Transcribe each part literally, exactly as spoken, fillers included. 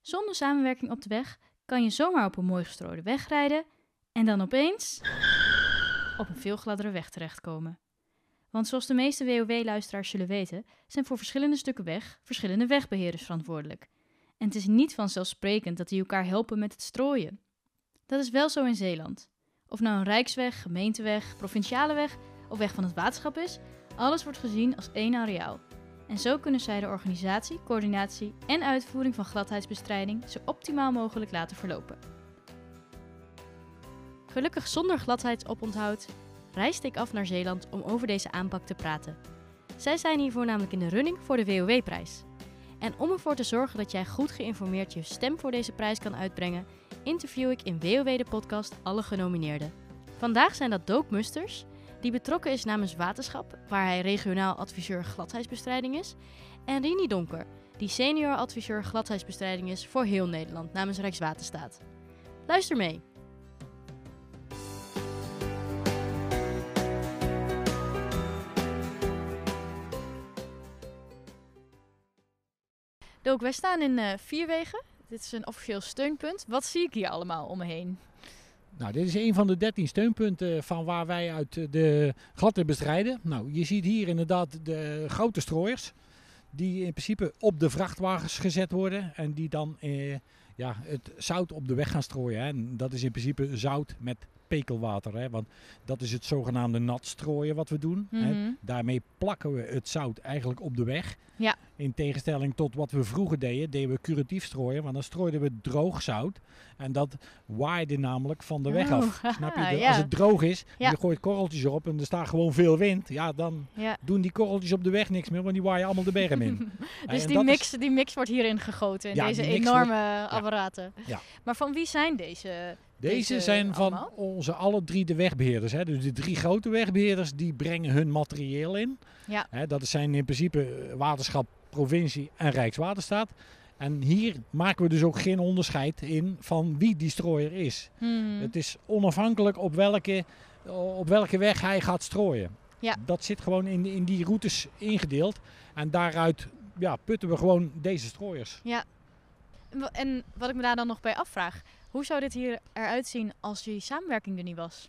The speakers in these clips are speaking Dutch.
Zonder samenwerking op de weg kan je zomaar op een mooi gestrooide weg rijden en dan opeens op een veel gladdere weg terechtkomen. Want zoals de meeste W O W-luisteraars zullen weten, zijn voor verschillende stukken weg verschillende wegbeheerders verantwoordelijk. En het is niet vanzelfsprekend dat die elkaar helpen met het strooien. Dat is wel zo in Zeeland. Of nou een rijksweg, gemeenteweg, provinciale weg of weg van het waterschap is, alles wordt gezien als één areaal. En zo kunnen zij de organisatie, coördinatie en uitvoering van gladheidsbestrijding zo optimaal mogelijk laten verlopen. Gelukkig zonder gladheidsoponthoud reisde ik af naar Zeeland om over deze aanpak te praten. Zij zijn hiervoor namelijk in de running voor de W O W-prijs. En om ervoor te zorgen dat jij goed geïnformeerd je stem voor deze prijs kan uitbrengen, interview ik in W O W de podcast alle genomineerden. Vandaag zijn dat Doak Musters, die betrokken is namens Waterschap, waar hij regionaal adviseur gladheidsbestrijding is, en Rini Donker, die senior adviseur gladheidsbestrijding is voor heel Nederland namens Rijkswaterstaat. Luister mee! Doak, wij staan in uh, Vierwegen. Dit is een officieel steunpunt. Wat zie ik hier allemaal om me heen? Nou, dit is een van de dertien steunpunten van waar wij uit de gladheid bestrijden. Nou, je ziet hier inderdaad de grote strooiers die in principe op de vrachtwagens gezet worden en die dan eh, ja, het zout op de weg gaan strooien. Hè. En dat is in principe zout met pekelwater, hè, want dat is het zogenaamde nat strooien wat we doen. Mm-hmm. Hè. Daarmee plakken we het zout eigenlijk op de weg. Ja. In tegenstelling tot wat we vroeger deden, deden we curatief strooien, want dan strooiden we droog zout. En dat waaide namelijk van de weg oh, af. Snap je? De, ja. Als het droog is, ja. je gooit korreltjes erop en er staat gewoon veel wind. Ja, dan ja. doen die korreltjes op de weg niks meer, want die waaien allemaal de berm in. Dus en die mix, is... die mix wordt hierin gegoten in ja, deze mix enorme wordt... apparaten. Ja. Ja. Maar van wie zijn deze? Deze, deze zijn van allemaal? onze alle drie de wegbeheerders. Hè. Dus de drie grote wegbeheerders die brengen hun materieel in. Ja. Hè, dat zijn in principe Waterschap, provincie en Rijkswaterstaat. En hier maken we dus ook geen onderscheid in van wie die strooier is. Hmm. Het is onafhankelijk op welke, op welke weg hij gaat strooien. Ja. Dat zit gewoon in, in die routes ingedeeld. En daaruit ja, putten we gewoon deze strooiers. Ja. En wat ik me daar dan nog bij afvraag. Hoe zou dit hier eruit zien als die samenwerking er niet was?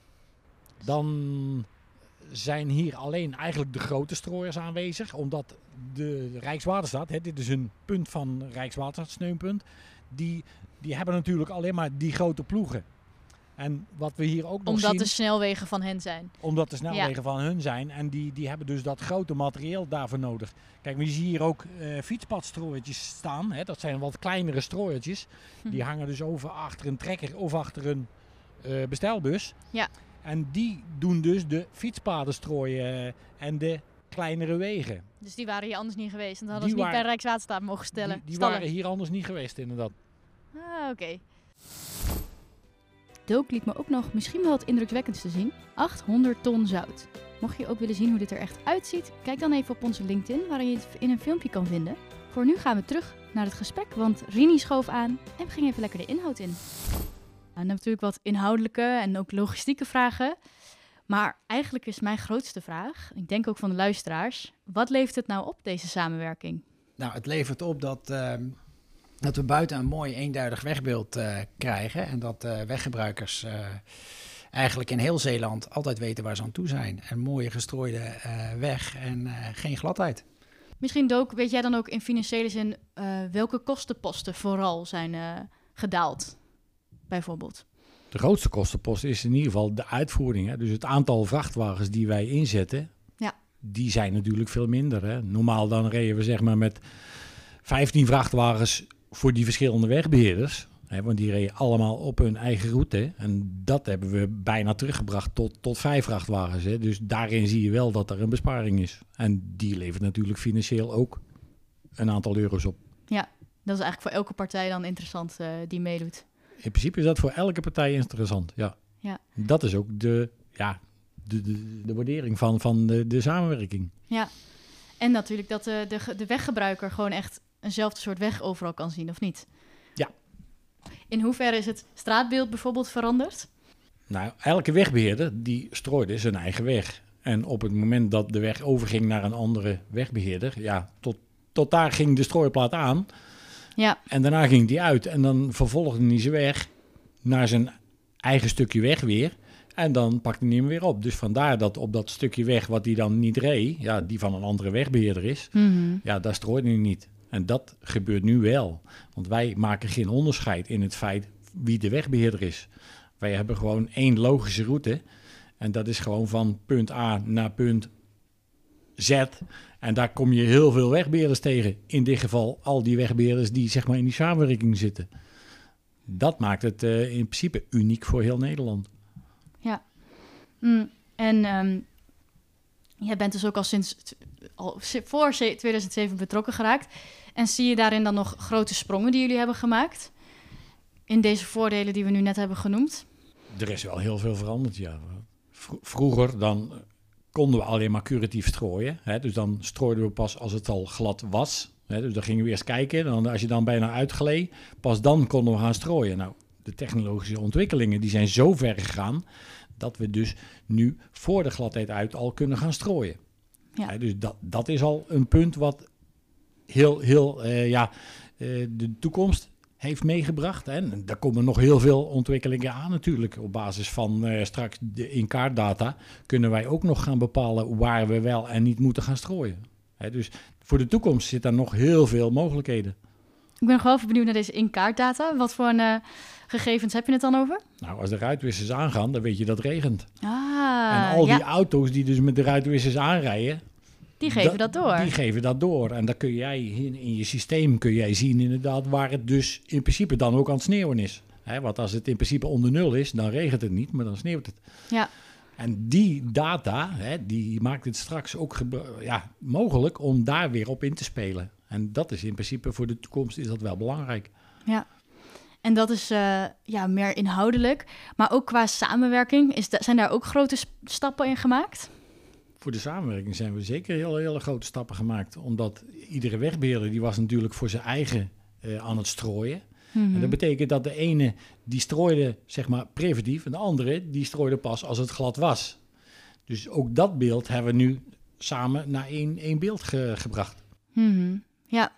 Dan zijn hier alleen eigenlijk de grote strooiers aanwezig. Omdat de Rijkswaterstaat, hè, dit is een punt van Rijkswaterstaat-steunpunt, die, die hebben natuurlijk alleen maar die grote ploegen. En wat we hier ook nog Omdat zien, de snelwegen van hen zijn. Omdat de snelwegen Ja. van hun zijn. En die, die hebben dus dat grote materieel daarvoor nodig. Kijk, maar je ziet hier ook uh, fietspadstrooiertjes staan. Hè. Dat zijn wat kleinere strooiertjes. Hm. Die hangen dus over achter een trekker of achter een uh, bestelbus. Ja. En die doen dus de fietspaden strooien en de kleinere wegen. Dus die waren hier anders niet geweest. En dan hadden Die ze niet waren- bij Rijkswaterstaat mogen stellen. Die, die stallen. waren hier anders niet geweest inderdaad. Ah, oké. Okay. Doak liet me ook nog misschien wel het indrukwekkendste zien. achthonderd ton zout. Mocht je ook willen zien hoe dit er echt uitziet, kijk dan even op onze LinkedIn, waarin je het in een filmpje kan vinden. Voor nu gaan we terug naar het gesprek, want Rini schoof aan en we gingen even lekker de inhoud in. En natuurlijk wat inhoudelijke en ook logistieke vragen. Maar eigenlijk is mijn grootste vraag, ik denk ook van de luisteraars, wat levert het nou op, deze samenwerking? Nou, het levert op dat, uh, dat we buiten een mooi eenduidig wegbeeld uh, krijgen. En dat uh, weggebruikers uh, eigenlijk in heel Zeeland altijd weten waar ze aan toe zijn. Een mooie gestrooide uh, weg en uh, geen gladheid. Misschien, Doak, weet jij dan ook in financiële zin uh, welke kostenposten vooral zijn uh, gedaald, bijvoorbeeld? De grootste kostenpost is in ieder geval de uitvoering. Hè. Dus het aantal vrachtwagens die wij inzetten, ja. die zijn natuurlijk veel minder. Hè. Normaal dan reden we zeg maar met vijftien vrachtwagens voor die verschillende wegbeheerders. Hè, want die reden allemaal op hun eigen route. En dat hebben we bijna teruggebracht tot, tot vijf vrachtwagens. Hè. Dus daarin zie je wel dat er een besparing is. En die levert natuurlijk financieel ook een aantal euro's op. Ja, dat is eigenlijk voor elke partij dan interessant uh, die meedoet. In principe is dat voor elke partij interessant, ja. ja. Dat is ook de, ja, de, de, de waardering van, van de, de samenwerking. Ja, en natuurlijk dat de, de, de weggebruiker gewoon echt eenzelfde soort weg overal kan zien, of niet? Ja. In hoeverre is het straatbeeld bijvoorbeeld veranderd? Nou, elke wegbeheerder die strooide zijn eigen weg. En op het moment dat de weg overging naar een andere wegbeheerder, ja, tot, tot daar ging de strooiplaat aan. Ja. En daarna ging hij uit en dan vervolgde hij zijn weg naar zijn eigen stukje weg weer. En dan pakte hij hem weer op. Dus vandaar dat op dat stukje weg wat hij dan niet reed, ja, die van een andere wegbeheerder is, Mm-hmm. ja, daar strooide hij niet. En dat gebeurt nu wel. Want wij maken geen onderscheid in het feit wie de wegbeheerder is. Wij hebben gewoon één logische route. En dat is gewoon van punt A naar punt Z. En daar kom je heel veel wegbeheerders tegen. In dit geval al die wegbeheerders die zeg maar in die samenwerking zitten. Dat maakt het uh, in principe uniek voor heel Nederland. Ja. Mm, en um, jij bent dus ook al sinds t- al voor tweeduizend zeven betrokken geraakt. En zie je daarin dan nog grote sprongen die jullie hebben gemaakt? In deze voordelen die we nu net hebben genoemd? Er is wel heel veel veranderd, ja. Vro- vroeger dan konden we alleen maar curatief strooien. Hè? Dus dan strooiden we pas als het al glad was. Hè? Dus dan gingen we eerst kijken. Dan, als je dan bijna uitgleed, pas dan konden we gaan strooien. Nou, de technologische ontwikkelingen die zijn zo ver gegaan dat we dus nu voor de gladheid uit al kunnen gaan strooien. Ja. Hè? Dus dat, dat is al een punt wat heel, heel uh, ja, uh, de toekomst heeft meegebracht. Hè? En daar komen nog heel veel ontwikkelingen aan natuurlijk. Op basis van uh, straks de in-kaartdata kunnen wij ook nog gaan bepalen waar we wel en niet moeten gaan strooien. Hè? Dus voor de toekomst zit daar nog heel veel mogelijkheden. Ik ben gewoon even benieuwd naar deze in-kaartdata. Wat voor een, uh, gegevens heb je het dan over? Nou, als de ruitwissers aangaan, dan weet je dat het regent. Ah, en al ja. die auto's die dus met de ruitwissers aanrijden, Die geven dat, dat door. Die geven dat door. En dan kun jij in, in je systeem kun jij zien inderdaad waar het dus in principe dan ook aan het sneeuwen is. Hè, want als het in principe onder nul is, dan regent het niet, maar dan sneeuwt het. Ja. En die data, hè, die maakt het straks ook gebru- ja, mogelijk om daar weer op in te spelen. En dat is in principe voor de toekomst is dat wel belangrijk. Ja. En dat is uh, ja, meer inhoudelijk. Maar ook qua samenwerking, is da- zijn daar ook grote sp- stappen in gemaakt? Voor de samenwerking zijn we zeker heel, hele grote stappen gemaakt. Omdat iedere wegbeheerder die was natuurlijk voor zijn eigen uh, aan het strooien. Mm-hmm. En dat betekent dat de ene die strooide zeg maar preventief en de andere die strooide pas als het glad was. Dus ook dat beeld hebben we nu samen naar één, één beeld ge- gebracht. Mm-hmm. Ja.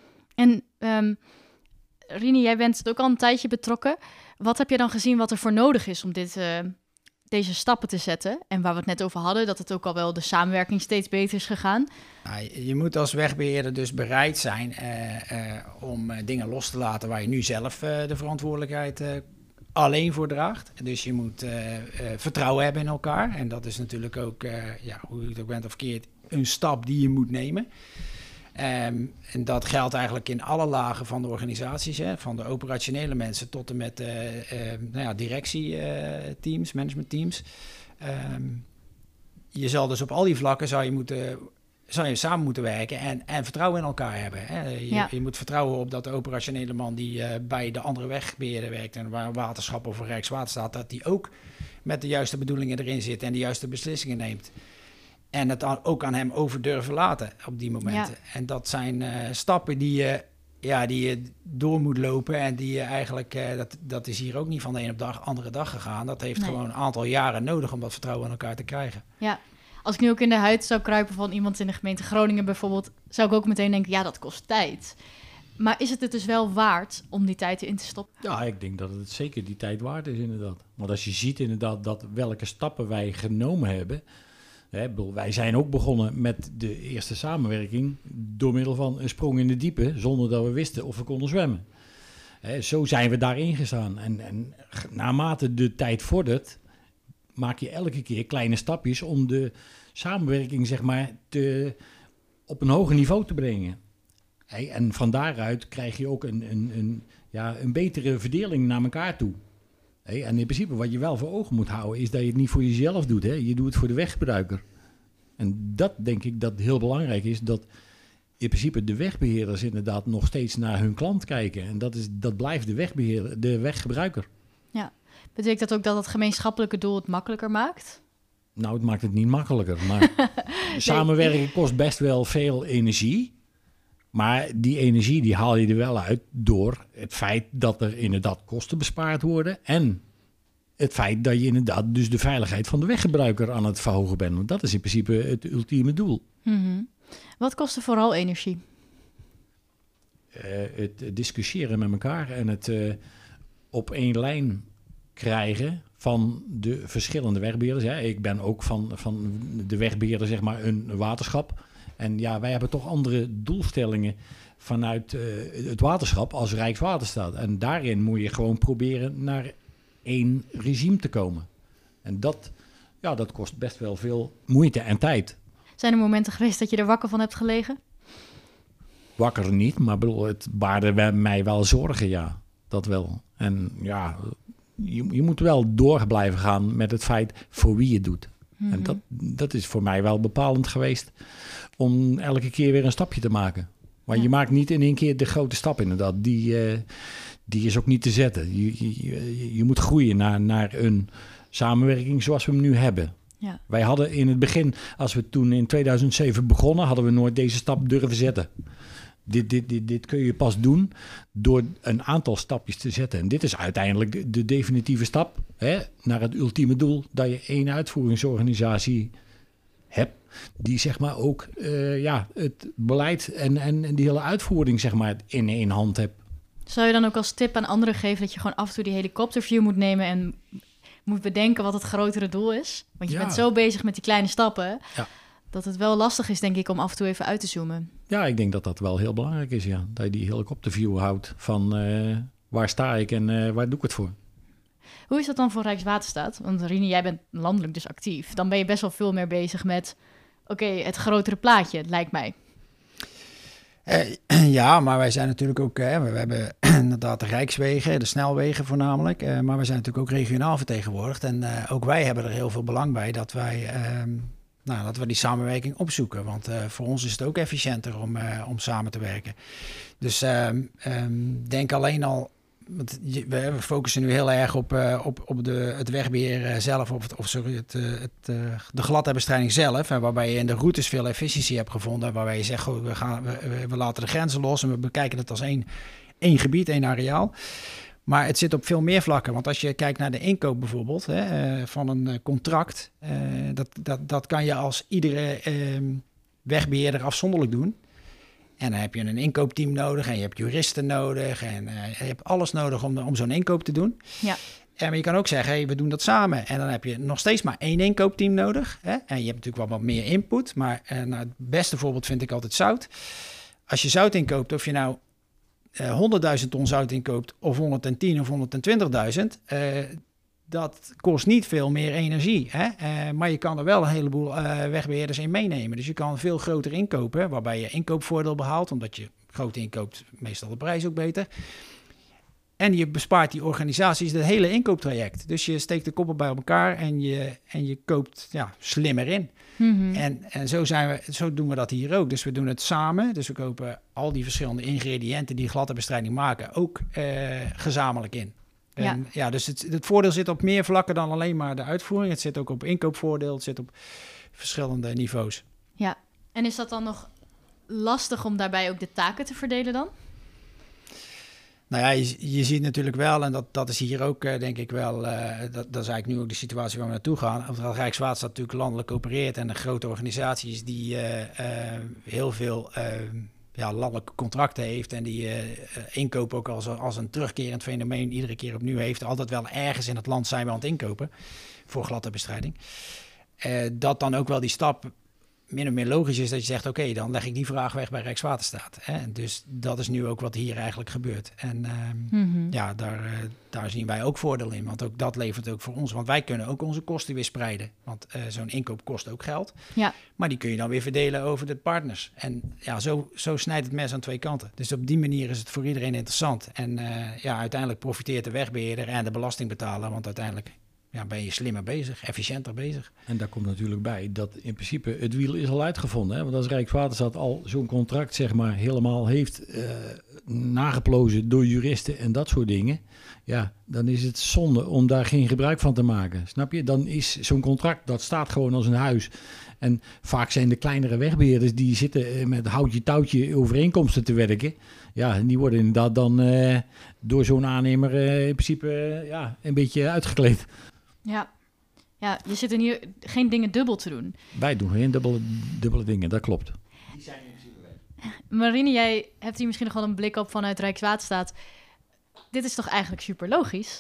En um, Rini, jij bent ook al een tijdje betrokken. Wat heb je dan gezien wat er voor nodig is om dit, uh, deze stappen te zetten? En waar we het net over hadden, dat het ook al wel de samenwerking steeds beter is gegaan. Nou, je moet als wegbeheerder dus bereid zijn uh, uh, om uh, dingen los te laten waar je nu zelf uh, de verantwoordelijkheid uh, alleen voor draagt. Dus je moet uh, uh, vertrouwen hebben in elkaar. En dat is natuurlijk ook, uh, ja, hoe je het ook bent of keert, een stap die je moet nemen. Um, en dat geldt eigenlijk in alle lagen van de organisaties, hè, van de operationele mensen tot en met uh, uh, nou ja, directieteams, uh, managementteams. Um, je zal dus op al die vlakken zou je, moeten, zou je samen moeten werken en, en vertrouwen in elkaar hebben. Hè. Je, Ja. je moet vertrouwen op dat de operationele man die uh, bij de andere wegbeheerder werkt en waar waterschap of Rijkswaterstaat, dat die ook met de juiste bedoelingen erin zit en de juiste beslissingen neemt. En het ook aan hem over durven laten op die momenten. Ja. En dat zijn uh, stappen die je, ja, die je door moet lopen. En die je eigenlijk, uh, dat, dat is hier ook niet van de een op de andere dag gegaan. Dat heeft nee. gewoon een aantal jaren nodig om dat vertrouwen in elkaar te krijgen. Ja, als ik nu ook in de huid zou kruipen van iemand in de gemeente Groningen bijvoorbeeld, zou ik ook meteen denken, ja, dat kost tijd. Maar is het het dus wel waard om die tijd in te stoppen? Ja, ik denk dat het zeker die tijd waard is inderdaad. Want als je ziet inderdaad dat welke stappen wij genomen hebben. Hè, wij zijn ook begonnen met de eerste samenwerking door middel van een sprong in de diepe, zonder dat we wisten of we konden zwemmen. Hè, zo zijn we daarin gestaan. En, en naarmate de tijd vordert, maak je elke keer kleine stapjes om de samenwerking zeg maar, te, op een hoger niveau te brengen. Hè, en van daaruit krijg je ook een, een, een, ja, een betere verdeling naar elkaar toe. Hey, en in principe wat je wel voor ogen moet houden is dat je het niet voor jezelf doet. Hè? Je doet het voor de weggebruiker. En dat denk ik dat heel belangrijk is. Dat in principe de wegbeheerders inderdaad nog steeds naar hun klant kijken. En dat, is, dat blijft de wegbeheerder, de weggebruiker. Ja, betekent dat ook dat het gemeenschappelijke doel het makkelijker maakt? Nou, het maakt het niet makkelijker. Maar nee. Samenwerken kost best wel veel energie. Maar die energie die haal je er wel uit door het feit dat er inderdaad kosten bespaard worden. En het feit dat je inderdaad dus de veiligheid van de weggebruiker aan het verhogen bent. Want dat is in principe het ultieme doel. Mm-hmm. Wat kost er vooral energie? uh, het discussiëren met elkaar en het uh, op één lijn krijgen van de verschillende wegbeheerders. Hè. Ik ben ook van, van de wegbeheerder, zeg maar, een waterschap. En ja, wij hebben toch andere doelstellingen vanuit uh, het waterschap als Rijkswaterstaat. En daarin moet je gewoon proberen naar één regime te komen. En dat, ja, dat kost best wel veel moeite en tijd. Zijn er momenten geweest dat je er wakker van hebt gelegen? Wakker niet, maar bedoel, het baarde mij wel zorgen, ja. Dat wel. En ja, je, je moet wel door blijven gaan met het feit voor wie je het doet. Mm-hmm. En dat, dat is voor mij wel bepalend geweest om elke keer weer een stapje te maken. Maar ja. je maakt niet in één keer de grote stap inderdaad. Die, uh, die is ook niet te zetten. Je, je, je moet groeien naar, naar een samenwerking zoals we hem nu hebben. Ja. Wij hadden in het begin, als we toen in tweeduizend zeven begonnen, hadden we nooit deze stap durven zetten. Dit, dit, dit, dit kun je pas doen door een aantal stapjes te zetten. En dit is uiteindelijk de, de definitieve stap, hè, naar het ultieme doel, dat je één uitvoeringsorganisatie hebt die zeg maar ook uh, ja, het beleid en, en, en die hele uitvoering zeg maar in één hand hebt. Zou je dan ook als tip aan anderen geven dat je gewoon af en toe die helikopterview moet nemen en moet bedenken wat het grotere doel is? Want je ja. bent zo bezig met die kleine stappen, ja. dat het wel lastig is, denk ik, om af en toe even uit te zoomen. Ja, ik denk dat dat wel heel belangrijk is, ja. Dat je die helikopterview houdt van uh, waar sta ik en uh, waar doe ik het voor. Hoe is dat dan voor Rijkswaterstaat? Want Rini, jij bent landelijk dus actief. Dan ben je best wel veel meer bezig met, oké, okay, het grotere plaatje, lijkt mij. Uh, ja, maar wij zijn natuurlijk ook, uh, we hebben inderdaad de Rijkswegen, de snelwegen voornamelijk. Uh, maar we zijn natuurlijk ook regionaal vertegenwoordigd. En uh, ook wij hebben er heel veel belang bij dat wij... Uh, Nou, dat we die samenwerking opzoeken. Want uh, voor ons is het ook efficiënter om, uh, om samen te werken. Dus uh, um, denk alleen al... Want je, we, we focussen nu heel erg op, uh, op, op de, het wegbeheer zelf... of, het, of sorry, het, uh, het, uh, de gladheidbestrijding zelf... Uh, waarbij je in de routes veel efficiëntie hebt gevonden... waarbij je zegt, goh, we, gaan, we, we laten de grenzen los... en we bekijken het als één, één gebied, één areaal... Maar het zit op veel meer vlakken. Want als je kijkt naar de inkoop bijvoorbeeld hè, uh, van een uh, contract... Uh, dat, dat, dat kan je als iedere uh, wegbeheerder afzonderlijk doen. En dan heb je een inkoopteam nodig en je hebt juristen nodig... en uh, je hebt alles nodig om, om zo'n inkoop te doen. Ja. En maar je kan ook zeggen, hey, we doen dat samen. En dan heb je nog steeds maar één inkoopteam nodig. Hè? En je hebt natuurlijk wel wat meer input. Maar uh, nou, het beste voorbeeld vind ik altijd zout. Als je zout inkoopt, of je nou... Uh, honderdduizend ton zout inkoopt of honderdtien of honderdtwintigduizend, uh, dat kost niet veel meer energie. Hè? Uh, maar je kan er wel een heleboel uh, wegbeheerders in meenemen. Dus je kan veel groter inkopen, waarbij je inkoopvoordeel behaalt, omdat je groot inkoopt, meestal de prijs ook beter. En je bespaart die organisaties het hele inkooptraject. Dus je steekt de koppen bij elkaar en je, en je koopt ja, slimmer in. Mm-hmm. En, en zo, zijn we, zo doen we dat hier ook. Dus we doen het samen. Dus we kopen al die verschillende ingrediënten die gladheidbestrijding maken ook uh, gezamenlijk in. En, ja. ja, dus het, het voordeel zit op meer vlakken dan alleen maar de uitvoering. Het zit ook op inkoopvoordeel. Het zit op verschillende niveaus. Ja, en is dat dan nog lastig om daarbij ook de taken te verdelen dan? Nou ja, je, je ziet natuurlijk wel, en dat, dat is hier ook uh, denk ik wel, uh, dat, dat is eigenlijk nu ook de situatie waar we naartoe gaan. Omdat Rijkswaterstaat natuurlijk landelijk opereert en de grote organisaties die uh, uh, heel veel uh, ja, landelijke contracten heeft en die uh, inkoop ook als, als een terugkerend fenomeen iedere keer opnieuw heeft. Altijd wel ergens in het land zijn we aan het inkopen voor gladheidbestrijding. Uh, dat dan ook wel die stap min of meer logisch is dat je zegt, oké, okay, dan leg ik die vraag weg bij Rijkswaterstaat. Hè? Dus dat is nu ook wat hier eigenlijk gebeurt. En um, mm-hmm. ja, daar, uh, daar zien wij ook voordeel in, want ook dat levert ook voor ons. Want wij kunnen ook onze kosten weer spreiden. Want uh, zo'n inkoop kost ook geld. Ja. Maar die kun je dan weer verdelen over de partners. En ja, zo, zo snijdt het mes aan twee kanten. Dus op die manier is het voor iedereen interessant. En uh, ja, uiteindelijk profiteert de wegbeheerder en de belastingbetaler, want uiteindelijk ja, ben je slimmer bezig, efficiënter bezig. En daar komt natuurlijk bij dat in principe het wiel is al uitgevonden. Hè? Want als Rijkswaterstaat al zo'n contract zeg maar helemaal heeft uh, nageplozen door juristen en dat soort dingen, ja, dan is het zonde om daar geen gebruik van te maken. Snap je? Dan is zo'n contract, dat staat gewoon als een huis. En vaak zijn de kleinere wegbeheerders die zitten met houtje touwtje overeenkomsten te werken. Ja, en die worden inderdaad dan uh, door zo'n aannemer uh, in principe uh, ja, een beetje uitgekleed. Ja. ja, je zit er hier geen dingen dubbel te doen. Wij doen geen dubbele, dubbele dingen, dat klopt. Die zijn in principe weg. Marine, jij hebt hier misschien nog wel een blik op vanuit Rijkswaterstaat. Dit is toch eigenlijk super logisch?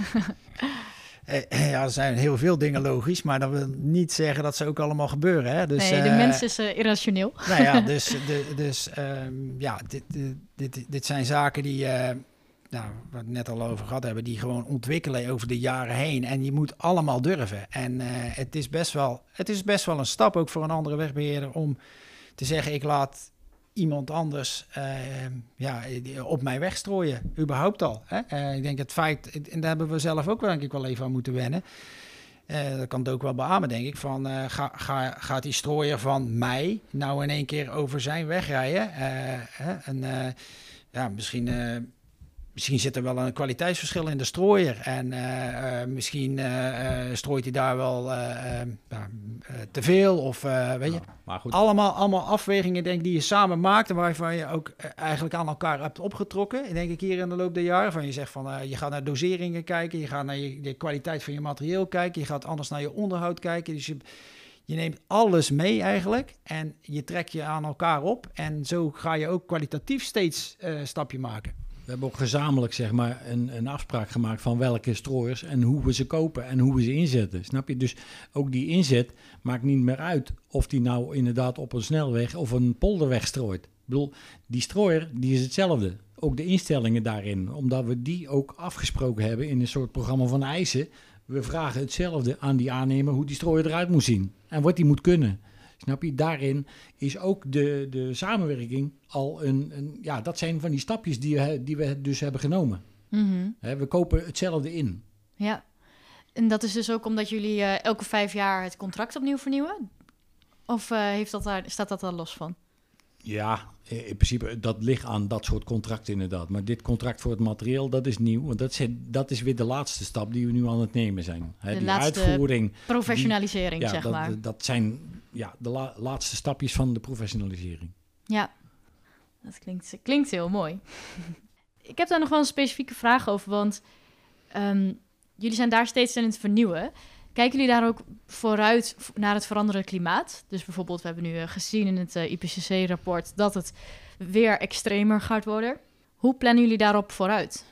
Uh, ja, er zijn heel veel dingen logisch, maar dat wil niet zeggen dat ze ook allemaal gebeuren. Hè? Dus, nee, de uh, mens is uh, irrationeel. Nou ja, dus, de, dus um, ja, dit, dit, dit zijn zaken die, uh, nou, waar we het net al over gehad hebben, die gewoon ontwikkelen over de jaren heen. En je moet allemaal durven. En uh, het, is best wel, het is best wel een stap ook voor een andere wegbeheerder om te zeggen, ik laat iemand anders uh, ja, op mij wegstrooien, überhaupt al. Hè? Uh, ik denk het feit, en daar hebben we zelf ook wel, denk ik wel even aan moeten wennen. Uh, dat kan het ook wel beamen, denk ik, van uh, ga, ga, gaat die strooier van mij nou in één keer over zijn weg rijden? Uh, hè? En uh, ja, misschien... Uh, Misschien zit er wel een kwaliteitsverschil in de strooier. En uh, uh, misschien uh, uh, strooit hij daar wel uh, uh, uh, te veel. Of uh, weet je. Ja, maar goed. Allemaal, allemaal afwegingen denk, die je samen maakt. En waarvan je ook uh, eigenlijk aan elkaar hebt opgetrokken. Denk ik hier in de loop der jaren. Van je zegt van uh, je gaat naar doseringen kijken. Je gaat naar je, de kwaliteit van je materieel kijken. Je gaat anders naar je onderhoud kijken. Dus je, je neemt alles mee eigenlijk. En je trekt je aan elkaar op. En zo ga je ook kwalitatief steeds uh, een stapje maken. We hebben ook gezamenlijk zeg maar, een, een afspraak gemaakt van welke strooiers en hoe we ze kopen en hoe we ze inzetten. Snap je? Dus ook die inzet maakt niet meer uit of die nou inderdaad op een snelweg of een polderweg strooit. Ik bedoel, die strooier die is hetzelfde. Ook de instellingen daarin. Omdat we die ook afgesproken hebben in een soort programma van eisen. We vragen hetzelfde aan die aannemer hoe die strooier eruit moet zien. En wat die moet kunnen. Snap je? Daarin is ook de, de samenwerking al een, een... Ja, dat zijn van die stapjes die we, die we dus hebben genomen. Mm-hmm. He, we kopen hetzelfde in. Ja, en dat is dus ook omdat jullie uh, elke vijf jaar het contract opnieuw vernieuwen? Of uh, heeft dat daar, staat dat daar los van? Ja, in principe, dat ligt aan dat soort contracten inderdaad. Maar dit contract voor het materieel, dat is nieuw. Want dat is, dat is weer de laatste stap die we nu aan het nemen zijn. He, de die laatste uitvoering, professionalisering, die, ja, zeg dat, maar. Dat zijn ja, de la, laatste stapjes van de professionalisering. Ja, dat klinkt, klinkt heel mooi. Ik heb daar nog wel een specifieke vraag over, want um, jullie zijn daar steeds in het vernieuwen. Kijken jullie daar ook vooruit naar het veranderende klimaat? Dus bijvoorbeeld, we hebben nu uh, gezien in het uh, I P C C-rapport dat het weer extremer gaat worden. Hoe plannen jullie daarop vooruit?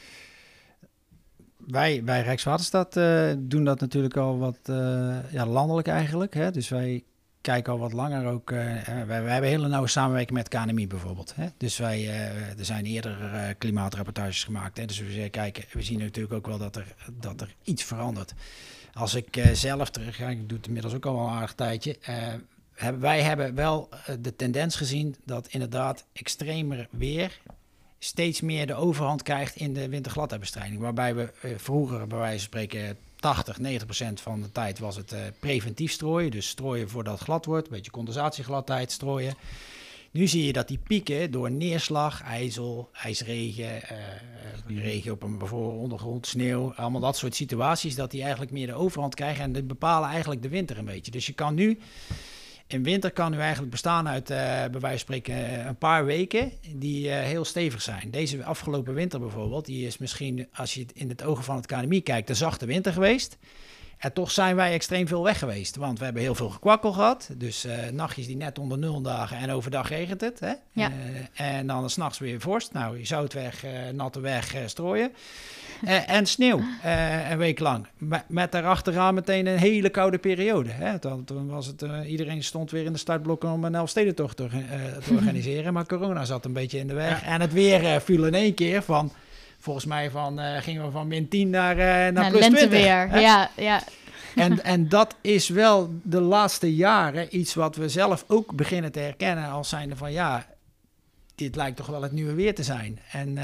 Wij, wij Rijkswaterstaat uh, doen dat natuurlijk al wat uh, ja, landelijk eigenlijk. Hè? Dus wij kijken al wat langer ook. Uh, wij, wij hebben hele nauwe samenwerking met K N M I bijvoorbeeld. Hè? Dus wij, uh, er zijn eerder uh, klimaatrapportages gemaakt. Hè? Dus we kijken, we zien natuurlijk ook wel dat er, dat er iets verandert. Als ik uh, zelf terug ga, ik doe het inmiddels ook al wel een aardig tijdje. Uh, hebben, wij hebben wel uh, de tendens gezien dat inderdaad extremer weer steeds meer de overhand krijgt in de wintergladheidbestrijding. Waarbij we uh, vroeger, bij wijze van spreken, tachtig, negentig procent van de tijd was het uh, preventief strooien. Dus strooien voordat het glad wordt, een beetje condensatiegladheid strooien. Nu zie je dat die pieken door neerslag, ijzel, ijsregen, uh, regen op een bijvoorbeeld ondergrond, sneeuw, allemaal dat soort situaties, dat die eigenlijk meer de overhand krijgen en die bepalen eigenlijk de winter een beetje. Dus je kan nu, in winter kan nu eigenlijk bestaan uit, uh, bij wijze van spreken, uh, een paar weken die uh, heel stevig zijn. Deze afgelopen winter bijvoorbeeld, die is misschien, als je in het ogen van het K N M I kijkt, een zachte winter geweest. En toch zijn wij extreem veel weg geweest. Want we hebben heel veel gekwakkel gehad. Dus uh, nachtjes die net onder nul dagen en overdag regent het. Hè? Ja. Uh, en dan 's nachts weer vorst. Nou, je zout weg, uh, natte weg, uh, strooien. Uh, en sneeuw, uh, een week lang. Met, met daarachteraan meteen een hele koude periode. Hè? Dan, toen was het, uh, iedereen stond weer in de startblokken om een Elfstedentocht te, uh, te organiseren. Maar corona zat een beetje in de weg. Ja. En het weer uh, viel in één keer van... Volgens mij van, uh, gingen we van min tien naar, uh, naar, naar plus twintig. Lenteweer, ja, ja. En, en dat is wel de laatste jaren iets wat we zelf ook beginnen te herkennen als zijnde van ja, dit lijkt toch wel het nieuwe weer te zijn. En, uh,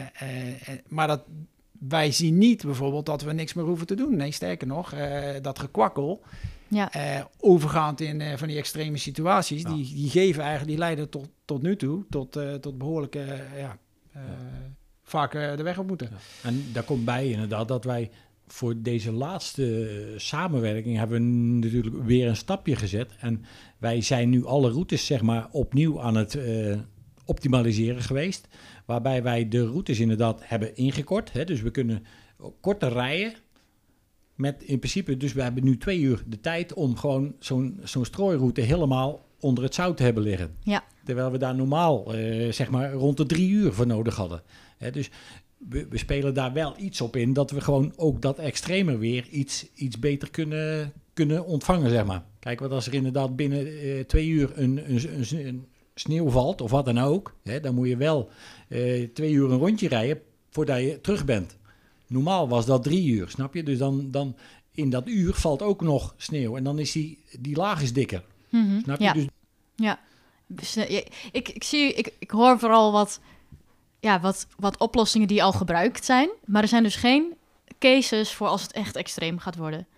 uh, maar dat, wij zien niet bijvoorbeeld dat we niks meer hoeven te doen. Nee, sterker nog, uh, dat gekwakkel, ja. uh, overgaand in uh, van die extreme situaties, ja. die, die geven eigenlijk, die leiden tot, tot nu toe tot, uh, tot behoorlijke, uh, ja... Uh, ja. vaak uh, de weg op moeten. Ja. En daar komt bij inderdaad dat wij voor deze laatste samenwerking hebben we natuurlijk weer een stapje gezet. En wij zijn nu alle routes zeg maar opnieuw aan het uh, optimaliseren geweest. Waarbij wij de routes inderdaad hebben ingekort. Hè? Dus we kunnen korter rijden. Met in principe, dus we hebben nu twee uur de tijd om gewoon zo'n, zo'n strooiroute helemaal onder het zout hebben liggen. Ja. Terwijl we daar normaal uh, zeg maar rond de drie uur voor nodig hadden. Hè, dus we, we spelen daar wel iets op in dat we gewoon ook dat extreme weer iets, iets beter kunnen, kunnen ontvangen, zeg maar. Kijk, want als er inderdaad binnen uh, twee uur een, een, een, een sneeuw valt of wat dan ook, hè, dan moet je wel uh, twee uur een rondje rijden voordat je terug bent. Normaal was dat drie uur, snap je? Dus dan, dan in dat uur valt ook nog sneeuw en dan is die, die laag is dikker. Mm-hmm. Snap je? Ja. Dus Ja. Dus, uh, ik, ik, zie, ik, ik hoor vooral wat, ja, wat, wat oplossingen die al gebruikt zijn. Maar er zijn dus geen cases voor als het echt extreem gaat worden.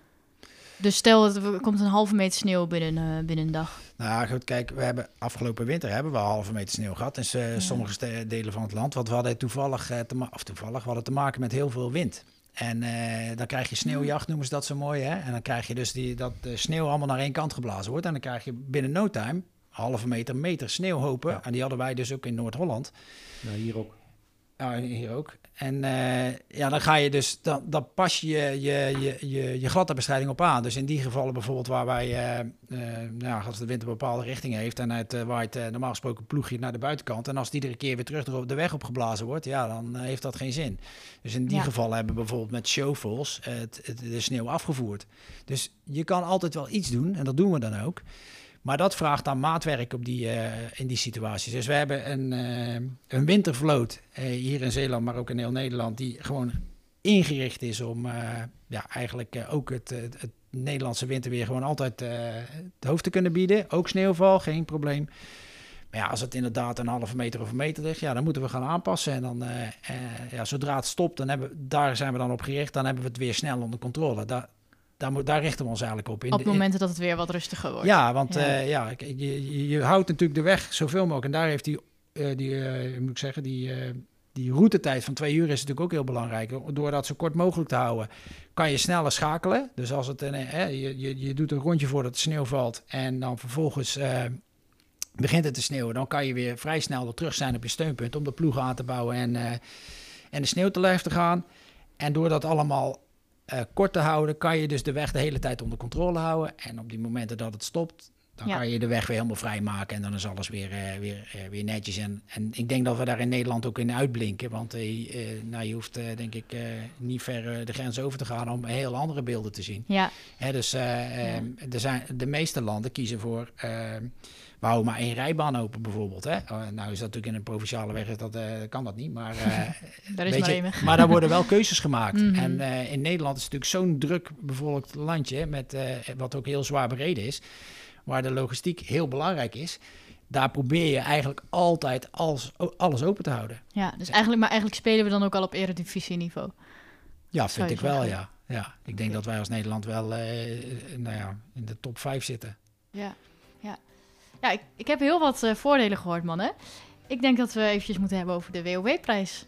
Dus stel, er komt een halve meter sneeuw binnen, uh, binnen een dag. Nou goed, kijk, we hebben afgelopen winter hebben we een halve meter sneeuw gehad in uh, ja. sommige ste- delen van het land. Want we hadden toevallig, uh, te ma- of toevallig, we hadden te maken met heel veel wind. En uh, dan krijg je sneeuwjacht, noemen ze dat zo mooi. Hè? En dan krijg je dus die, dat de sneeuw allemaal naar één kant geblazen wordt. En dan krijg je binnen no time halve meter, meter sneeuwhopen. Ja. En die hadden wij dus ook in Noord-Holland. Ja, hier ook. Ja, hier ook. En uh, ja, dan ga je dus, dan, dan pas je je, je, je, je gladheidbestrijding op aan. Dus in die gevallen bijvoorbeeld waar wij, uh, uh, nou, als de wind een bepaalde richting heeft en het uh, waait uh, normaal gesproken ploeg je naar de buitenkant. En als die iedere keer weer terug de weg opgeblazen wordt, ja, dan uh, heeft dat geen zin. Dus in die ja. gevallen hebben we bijvoorbeeld met shovels uh, het, het, de sneeuw afgevoerd. Dus je kan altijd wel iets doen en dat doen we dan ook. Maar dat vraagt dan maatwerk op die, uh, in die situaties. Dus we hebben een, uh, een wintervloot uh, hier in Zeeland, maar ook in heel Nederland, die gewoon ingericht is om uh, ja, eigenlijk uh, ook het, het, het Nederlandse winterweer gewoon altijd uh, het hoofd te kunnen bieden. Ook sneeuwval, geen probleem. Maar ja, als het inderdaad een halve meter of een meter ligt, ja, dan moeten we gaan aanpassen. En dan, uh, uh, ja, zodra het stopt, dan hebben, daar zijn we dan op gericht, dan hebben we het weer snel onder controle. Daar, Daar, moet, daar richten we ons eigenlijk op. In op de, momenten in, dat het weer wat rustiger wordt. Ja, want ja. Uh, ja, je, je, je houdt natuurlijk de weg zoveel mogelijk. En daar heeft die, uh, die uh, moet ik zeggen, die, uh, die routetijd van twee uur is natuurlijk ook heel belangrijk. Door dat zo kort mogelijk te houden, kan je sneller schakelen. Dus als het een, uh, je, je, je doet een rondje voordat de sneeuw valt en dan vervolgens uh, begint het te sneeuwen, dan kan je weer vrij snel weer terug zijn op je steunpunt om de ploeg aan te bouwen en, uh, en de sneeuw te lijf te gaan. En door dat allemaal Uh, kort te houden, kan je dus de weg de hele tijd onder controle houden. En op die momenten dat het stopt, dan ja. kan je de weg weer helemaal vrijmaken. En dan is alles weer, uh, weer, uh, weer netjes. En, en ik denk dat we daar in Nederland ook in uitblinken. Want uh, uh, nou, je hoeft uh, denk ik uh, niet ver uh, de grens over te gaan om heel andere beelden te zien. Ja. Hè, dus uh, ja. uh, er zijn, de meeste landen kiezen voor... Uh, we houden maar één rijbaan open bijvoorbeeld. Hè? Uh, nou is dat natuurlijk in een provinciale weg, dat uh, kan dat niet. Maar, uh, daar is maar, je, maar daar worden wel keuzes gemaakt. Mm-hmm. En uh, in Nederland is het natuurlijk zo'n druk bevolkt landje, met, uh, wat ook heel zwaar bereden is, waar de logistiek heel belangrijk is. Daar probeer je eigenlijk altijd alles, alles open te houden. Ja, dus eigenlijk, maar eigenlijk spelen we dan ook al op eredivisieniveau. Ja, vind ik wel, ja. ja. Ik denk dat wij als Nederland wel uh, nou ja, in de top vijf zitten. Ja, ja. Ja, ik, ik heb heel wat uh, voordelen gehoord, mannen. Ik denk dat we eventjes moeten hebben over de W O W-prijs.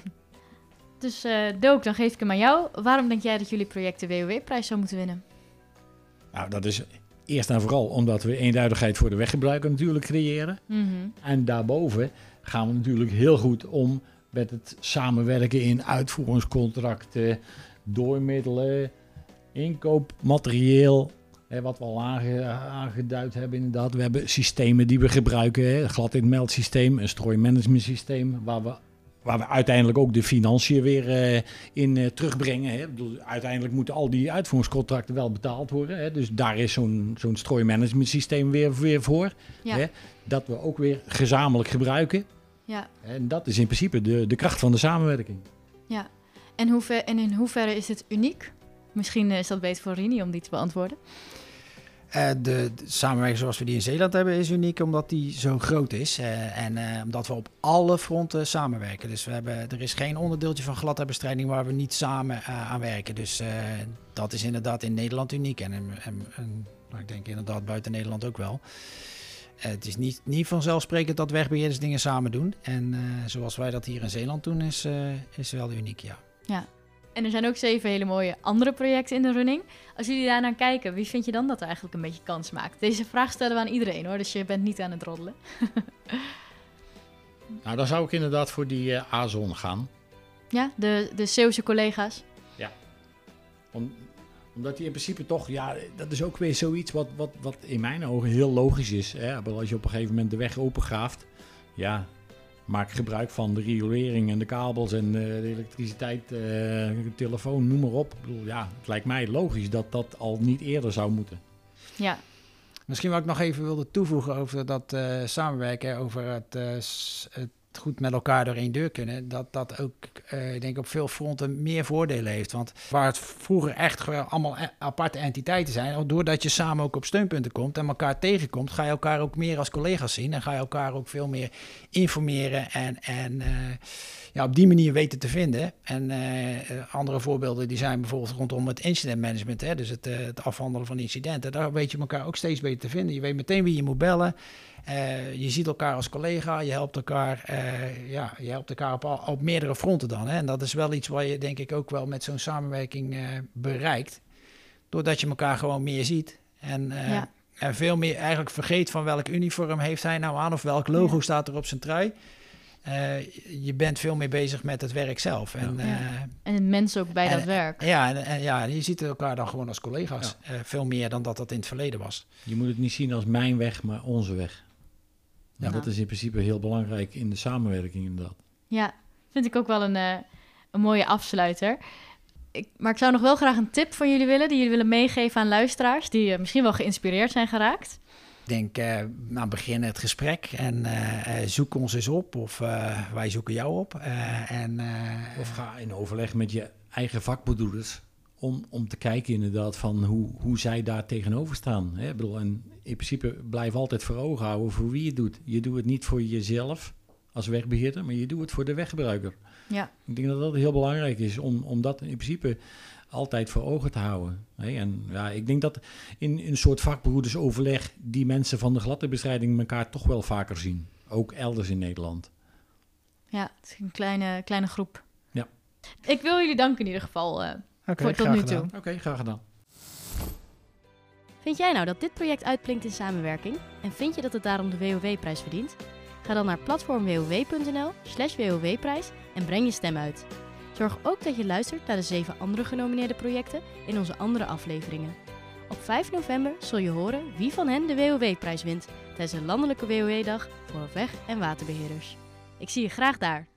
Dus uh, Dook, dan geef ik hem aan jou. Waarom denk jij dat jullie project de W O W-prijs zou moeten winnen? Nou, dat is eerst en vooral omdat we eenduidigheid voor de weggebruiker natuurlijk creëren. Mm-hmm. En daarboven gaan we natuurlijk heel goed om met het samenwerken in uitvoeringscontracten, doormiddelen, inkoopmaterieel. Hè, wat we al aange, aangeduid hebben inderdaad. We hebben systemen die we gebruiken. Hè, glad in het meldsysteem, een strooimanagement systeem. Waar we, waar we uiteindelijk ook de financiën weer uh, in uh, terugbrengen. Hè. Bedoel, uiteindelijk moeten al die uitvoeringscontracten wel betaald worden. Hè. Dus daar is zo'n, zo'n strooimanagement systeem weer, weer voor. Ja. Hè, dat we ook weer gezamenlijk gebruiken. Ja. En dat is in principe de, de kracht van de samenwerking. Ja. En, hoe ver, en in hoeverre is dit uniek? Misschien is dat beter voor Rini om die te beantwoorden. Uh, de, de samenwerking zoals we die in Zeeland hebben is uniek omdat die zo groot is. Uh, en uh, omdat we op alle fronten samenwerken. Dus we hebben, er is geen onderdeeltje van gladheidbestrijding waar we niet samen uh, aan werken. Dus uh, dat is inderdaad in Nederland uniek. En, en, en nou, ik denk inderdaad buiten Nederland ook wel. Uh, het is niet, niet vanzelfsprekend dat wegbeheerders dingen samen doen. En uh, zoals wij dat hier in Zeeland doen is, uh, is wel uniek, ja. Ja. En er zijn ook zeven hele mooie andere projecten in de running. Als jullie daar naar kijken, wie vind je dan dat er eigenlijk een beetje kans maakt? Deze vraag stellen we aan iedereen hoor, dus je bent niet aan het roddelen. Nou, dan zou ik inderdaad voor die uh, Azon gaan. Ja, de, de Zeeuwse collega's. Ja. Om, Omdat die in principe toch, ja, dat is ook weer zoiets wat, wat, wat in mijn ogen heel logisch is. Hè? Als je op een gegeven moment de weg opengraaft, ja, maak gebruik van de riolering en de kabels en uh, de elektriciteit, uh, de telefoon, noem maar op. Ik bedoel, ja, het lijkt mij logisch dat dat al niet eerder zou moeten. Ja. Misschien wat ik nog even wilde toevoegen over dat uh, samenwerken, over het, uh, het goed met elkaar door één deur kunnen, dat dat ook, uh, ik denk op veel fronten meer voordelen heeft. Want waar het vroeger echt gewoon allemaal aparte entiteiten zijn, doordat je samen ook op steunpunten komt en elkaar tegenkomt, ga je elkaar ook meer als collega's zien en ga je elkaar ook veel meer informeren en, en uh, ja, op die manier weten te vinden. En uh, andere voorbeelden die zijn bijvoorbeeld rondom het incident management, hè, dus het, uh, het afhandelen van incidenten. Daar weet je elkaar ook steeds beter te vinden. Je weet meteen wie je moet bellen. Uh, je ziet elkaar als collega, je helpt elkaar, uh, ja, je helpt elkaar op, al, op meerdere fronten dan. Hè? En dat is wel iets wat je denk ik ook wel met zo'n samenwerking uh, bereikt. Doordat je elkaar gewoon meer ziet. En, uh, ja. en veel meer eigenlijk vergeet van welk uniform heeft hij nou aan of welk logo ja. staat er op zijn trui. Uh, je bent veel meer bezig met het werk zelf. En, ja. uh, en het mensen ook bij en, dat werk. Ja, en, en, ja, je ziet elkaar dan gewoon als collega's. Ja. Uh, veel meer dan dat dat in het verleden was. Je moet het niet zien als mijn weg, maar onze weg. Ja. Dat is in principe heel belangrijk in de samenwerking inderdaad. Ja, vind ik ook wel een, uh, een mooie afsluiter. Ik, maar ik zou nog wel graag een tip van jullie willen, die jullie willen meegeven aan luisteraars, die uh, misschien wel geïnspireerd zijn geraakt. Ik denk, uh, nou begin het gesprek en uh, uh, zoek ons eens op of uh, wij zoeken jou op. Uh, en, uh, of ga in overleg met je eigen vakbedoelers om, om te kijken inderdaad van hoe, hoe zij daar tegenover staan. Hè? Ik bedoel, en in principe blijf altijd voor ogen houden voor wie je het doet. Je doet het niet voor jezelf als wegbeheerder, maar je doet het voor de weggebruiker. Ja. Ik denk dat dat heel belangrijk is om, om dat in principe altijd voor ogen te houden. Hè? En ja, ik denk dat in, in een soort vakbroedersoverleg die mensen van de gladtebestrijding elkaar toch wel vaker zien. Ook elders in Nederland. Ja, het is een kleine, kleine groep. Ja. Ik wil jullie danken in ieder geval uh, okay, voor tot nu toe. Oké, okay, graag gedaan. Vind jij nou dat dit project uitblinkt in samenwerking? En vind je dat het daarom de W O W-prijs verdient? Ga dan naar platform w o w punt n l slash w o w prijs en breng je stem uit. Zorg ook dat je luistert naar de zeven andere genomineerde projecten in onze andere afleveringen. Op vijf november zul je horen wie van hen de W O W-prijs wint tijdens de landelijke W O W-dag voor weg- en waterbeheerders. Ik zie je graag daar.